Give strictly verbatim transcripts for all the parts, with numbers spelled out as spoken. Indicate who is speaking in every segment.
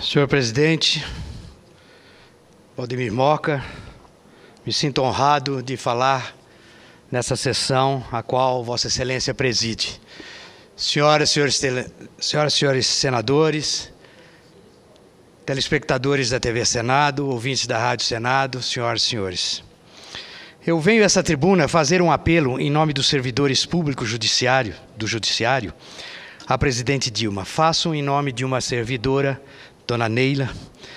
Speaker 1: Senhor presidente, Valdemir Moca, me sinto honrado de falar nessa sessão a qual Vossa Excelência preside. Senhoras, senhores, tele... Senhoras e senhores senadores, telespectadores da T V Senado, ouvintes da Rádio Senado, senhoras e senhores. Eu venho a essa tribuna fazer um apelo em nome dos servidores públicos judiciário, do Judiciário, à presidente Dilma. Faço em nome de uma servidora, dona Neila,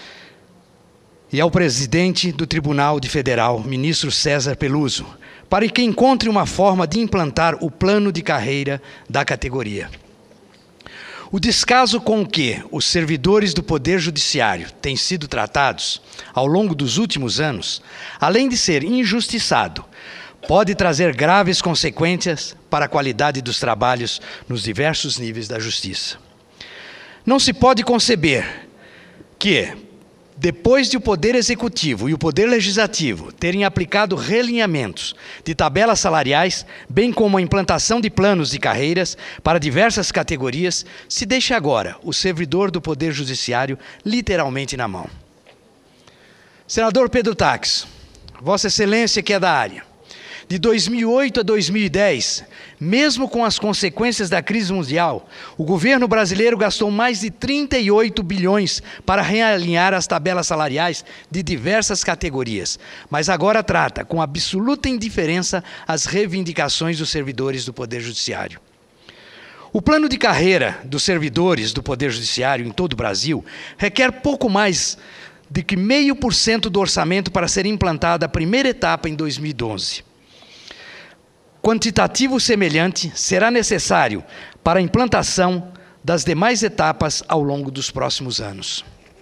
Speaker 1: e ao presidente do Tribunal de Federal, ministro César Peluso, para que encontre uma forma de implantar o plano de carreira da categoria. O descaso com que os servidores do Poder Judiciário têm sido tratados ao longo dos últimos anos, além de ser injustiçado, pode trazer graves consequências para a qualidade dos trabalhos nos diversos níveis da Justiça. Não se pode conceber que, depois de o Poder Executivo e o Poder Legislativo terem aplicado realinhamentos de tabelas salariais, bem como a implantação de planos de carreiras para diversas categorias, se deixe agora o servidor do Poder Judiciário literalmente na mão. Senador Pedro Taques, Vossa Excelência que é da área, de dois mil e oito a dois mil e dez, mesmo com as consequências da crise mundial, o governo brasileiro gastou mais de trinta e oito bilhões para realinhar as tabelas salariais de diversas categorias, mas agora trata com absoluta indiferença as reivindicações dos servidores do Poder Judiciário. O plano de carreira dos servidores do Poder Judiciário em todo o Brasil requer pouco mais de que meio por cento do orçamento para ser implantada a primeira etapa em dois mil e doze. Quantitativo semelhante será necessário para a implantação das demais etapas ao longo dos próximos anos.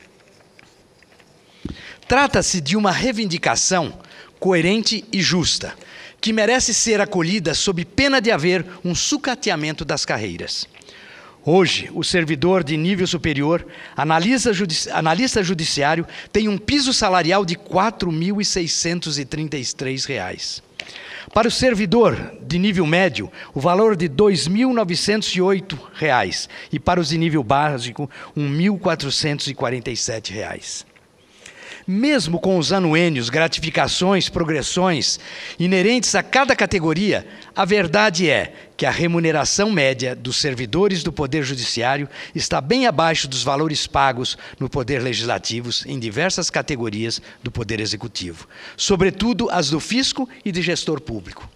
Speaker 1: Trata-se de uma reivindicação coerente e justa, que merece ser acolhida sob pena de haver um sucateamento das carreiras. Hoje, o servidor de nível superior, analista, judici- analista judiciário, tem um piso salarial de quatro mil seiscentos e trinta e três reais. Para o servidor de nível médio, o valor de dois mil novecentos e oito reais e para os de nível básico, mil quatrocentos e quarenta e sete reais. Mesmo com os anuênios, gratificações, progressões inerentes a cada categoria, a verdade é que a remuneração média dos servidores do Poder Judiciário está bem abaixo dos valores pagos no Poder Legislativo em diversas categorias do Poder Executivo, sobretudo as do fisco e de gestor público.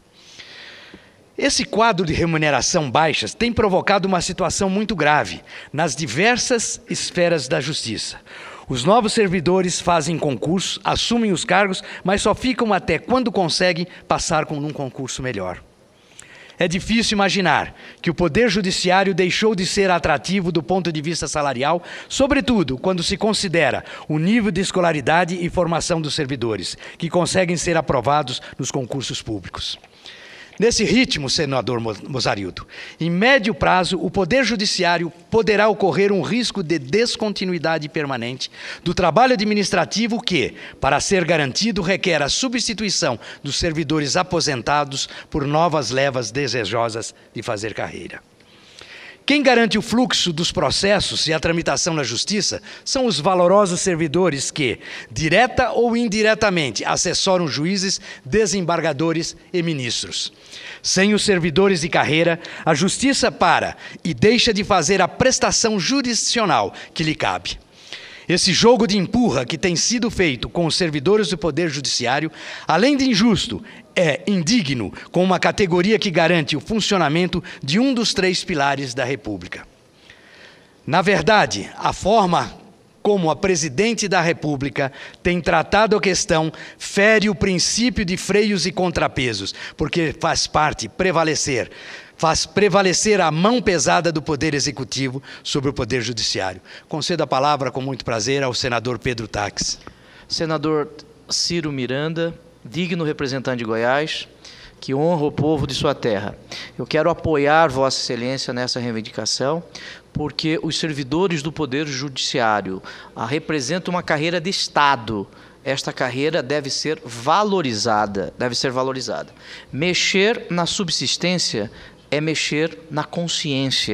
Speaker 1: Esse quadro de remuneração baixas tem provocado uma situação muito grave nas diversas esferas da Justiça. Os novos servidores fazem concurso, assumem os cargos, mas só ficam até quando conseguem passar com um concurso melhor. É difícil imaginar que o Poder Judiciário deixou de ser atrativo do ponto de vista salarial, sobretudo quando se considera o nível de escolaridade e formação dos servidores, que conseguem ser aprovados nos concursos públicos. Nesse ritmo, senador Mozarildo, em médio prazo, o Poder Judiciário poderá ocorrer um risco de descontinuidade permanente do trabalho administrativo que, para ser garantido, requer a substituição dos servidores aposentados por novas levas desejosas de fazer carreira. Quem garante o fluxo dos processos e a tramitação na Justiça são os valorosos servidores que, direta ou indiretamente, assessoram juízes, desembargadores e ministros. Sem os servidores de carreira, a Justiça para e deixa de fazer a prestação jurisdicional que lhe cabe. Esse jogo de empurra que tem sido feito com os servidores do Poder Judiciário, além de injusto, é indigno com uma categoria que garante o funcionamento de um dos três pilares da República. Na verdade, a forma como a Presidente da República tem tratado a questão fere o princípio de freios e contrapesos, porque faz parte prevalecer faz prevalecer a mão pesada do Poder Executivo sobre o Poder Judiciário. Concedo a palavra com muito prazer ao senador Pedro Taques.
Speaker 2: Senador Ciro Miranda, digno representante de Goiás, que honra o povo de sua terra. Eu quero apoiar Vossa Excelência nessa reivindicação, porque os servidores do Poder Judiciário a, representam uma carreira de Estado. Esta carreira deve ser valorizada, deve ser valorizada. Mexer na subsistência é mexer na consciência.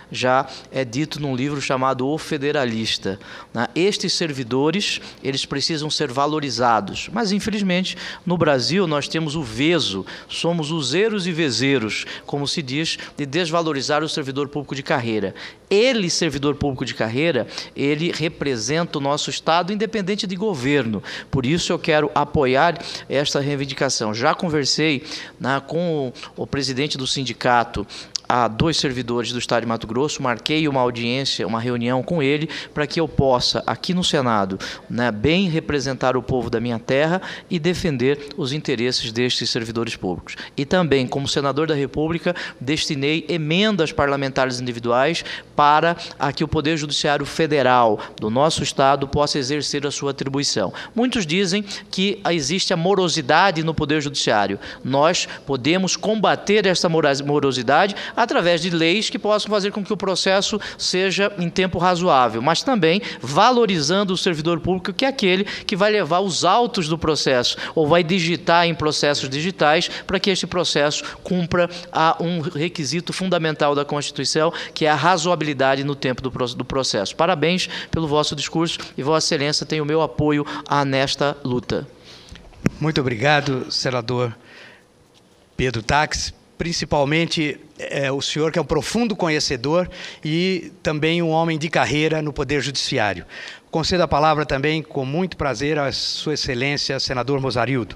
Speaker 2: já é dito num livro chamado O Federalista. Estes servidores, eles precisam ser valorizados, mas infelizmente no Brasil nós temos o veso, somos useiros e vezeiros, como se diz, de desvalorizar o servidor público de carreira. Ele, servidor público de carreira, ele representa o nosso Estado independente de governo. Por isso eu quero apoiar esta reivindicação. Já conversei né, com o, o presidente do sindicato, a dois servidores do Estado de Mato Grosso, marquei uma audiência, uma reunião com ele, para que eu possa, aqui no Senado, né, bem representar o povo da minha terra e defender os interesses destes servidores públicos. E também, como senador da República, destinei emendas parlamentares individuais para a que o Poder Judiciário Federal do nosso Estado possa exercer a sua atribuição. Muitos dizem que existe a morosidade no Poder Judiciário. Nós podemos combater essa morosidade através de leis que possam fazer com que o processo seja em tempo razoável, mas também valorizando o servidor público, que é aquele que vai levar os autos do processo ou vai digitar em processos digitais para que este processo cumpra a um requisito fundamental da Constituição, que é a razoabilidade no tempo do, do processo. Parabéns pelo vosso discurso e Vossa Excelência tem o meu apoio a nesta luta.
Speaker 1: Muito obrigado, senador Pedro Taques. Principalmente é, o senhor que é um profundo conhecedor e também um homem de carreira no Poder Judiciário. Concedo a palavra também, com muito prazer, à Sua Excelência, senador Mozarildo.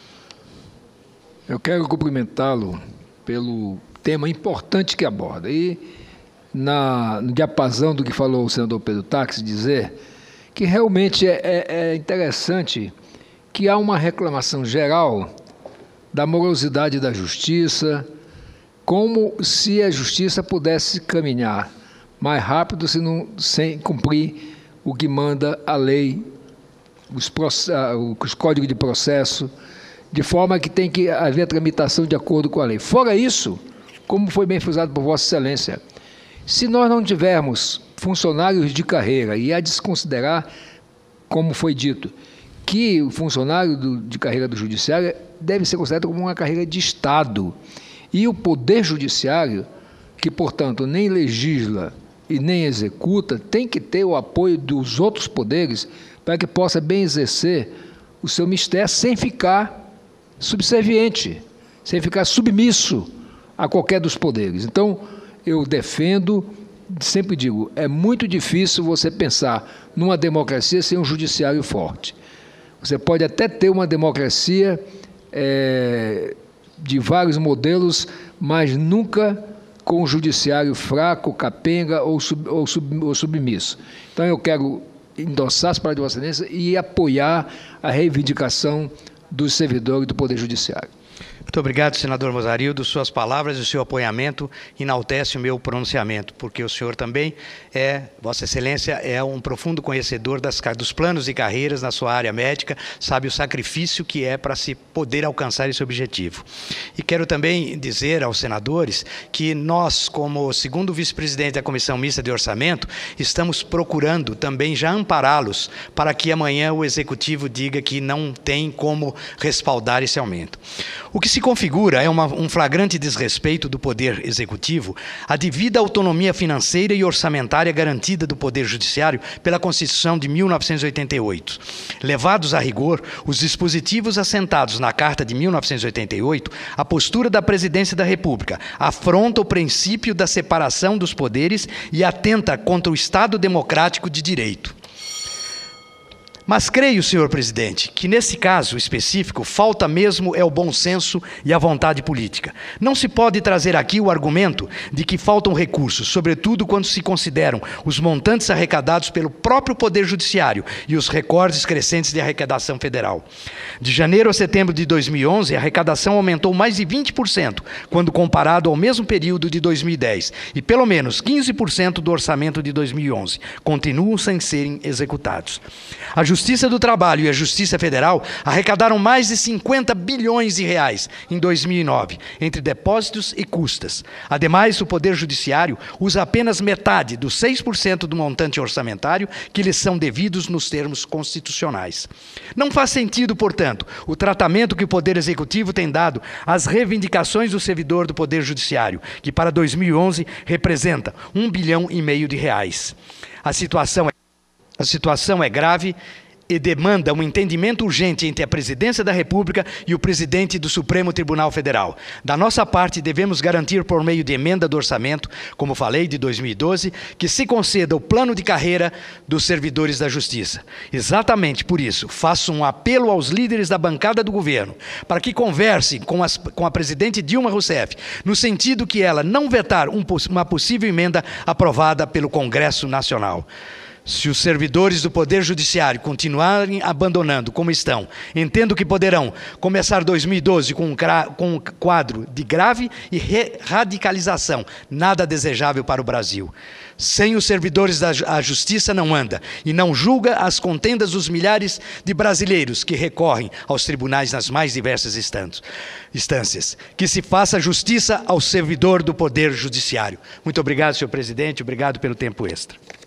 Speaker 3: Eu quero cumprimentá-lo pelo tema importante que aborda. E, na, no diapasão do que falou o senador Pedro Taques, dizer que realmente é, é, é interessante que há uma reclamação geral da morosidade da justiça, como se a justiça pudesse caminhar mais rápido se não, sem cumprir o que manda a lei, os, os códigos de processo, de forma que tem que haver tramitação de acordo com a lei. Fora isso, como foi bem frisado por Vossa Excelência, se nós não tivermos funcionários de carreira, e a desconsiderar, como foi dito, que o funcionário do, de carreira do Judiciário deve ser considerado como uma carreira de Estado. E o Poder Judiciário, que, portanto, nem legisla e nem executa, tem que ter o apoio dos outros poderes para que possa bem exercer o seu mistério sem ficar subserviente, sem ficar submisso a qualquer dos poderes. Então, eu defendo, sempre digo, é muito difícil você pensar numa democracia sem um judiciário forte. Você pode até ter uma democracia é, de vários modelos, mas nunca com um judiciário fraco, capenga ou, sub, ou, sub, ou submisso. Então, eu quero endossar as palavras de Vossa Excelência e apoiar a reivindicação dos servidores do Poder Judiciário.
Speaker 1: Muito obrigado, senador Mozarildo. Suas palavras e o seu apoiamento enaltece o meu pronunciamento, porque o senhor também é, Vossa Excelência, é um profundo conhecedor das, dos planos e carreiras na sua área médica, sabe o sacrifício que é para se poder alcançar esse objetivo. E quero também dizer aos senadores que nós, como segundo vice-presidente da Comissão Mista de Orçamento, estamos procurando também já ampará-los para que amanhã o Executivo diga que não tem como respaldar esse aumento. O que se configura é uma, um flagrante desrespeito do Poder Executivo à devida autonomia financeira e orçamentária garantida do Poder Judiciário pela Constituição de mil novecentos e oitenta e oito. Levados a rigor, os dispositivos assentados na Carta de mil novecentos e oitenta e oito, a postura da Presidência da República afronta o princípio da separação dos poderes e atenta contra o Estado democrático de direito. Mas creio, senhor presidente, que nesse caso específico falta mesmo é o bom senso e a vontade política. Não se pode trazer aqui o argumento de que faltam recursos, sobretudo quando se consideram os montantes arrecadados pelo próprio Poder Judiciário e os recordes crescentes de arrecadação federal. De janeiro a setembro de dois mil e onze, a arrecadação aumentou mais de vinte por cento, quando comparado ao mesmo período de dois mil e dez, e pelo menos quinze por cento do orçamento de dois mil e onze continuam sem serem executados. A Justiça do Trabalho e a Justiça Federal arrecadaram mais de cinquenta bilhões de reais em dois mil e nove, entre depósitos e custas. Ademais, o Poder Judiciário usa apenas metade dos seis por cento do montante orçamentário que lhes são devidos nos termos constitucionais. Não faz sentido, portanto, o tratamento que o Poder Executivo tem dado às reivindicações do servidor do Poder Judiciário, que para dois mil e onze representa um bilhão e meio de reais. A situação é, a situação é grave e demanda um entendimento urgente entre a Presidência da República e o Presidente do Supremo Tribunal Federal. Da nossa parte, devemos garantir por meio de emenda do orçamento, como falei, de dois mil e doze, que se conceda o plano de carreira dos servidores da Justiça. Exatamente por isso, faço um apelo aos líderes da bancada do governo para que conversem com, as, com a Presidente Dilma Rousseff, no sentido que ela não vetar um, uma possível emenda aprovada pelo Congresso Nacional. Se os servidores do Poder Judiciário continuarem abandonando como estão, entendo que poderão começar dois mil e doze com um, com um quadro de grave e radicalização, nada desejável para o Brasil. Sem os servidores da a Justiça não anda, e não julga as contendas dos milhares de brasileiros que recorrem aos tribunais nas mais diversas instâncias. Que se faça justiça ao servidor do Poder Judiciário. Muito obrigado, senhor presidente, obrigado pelo tempo extra.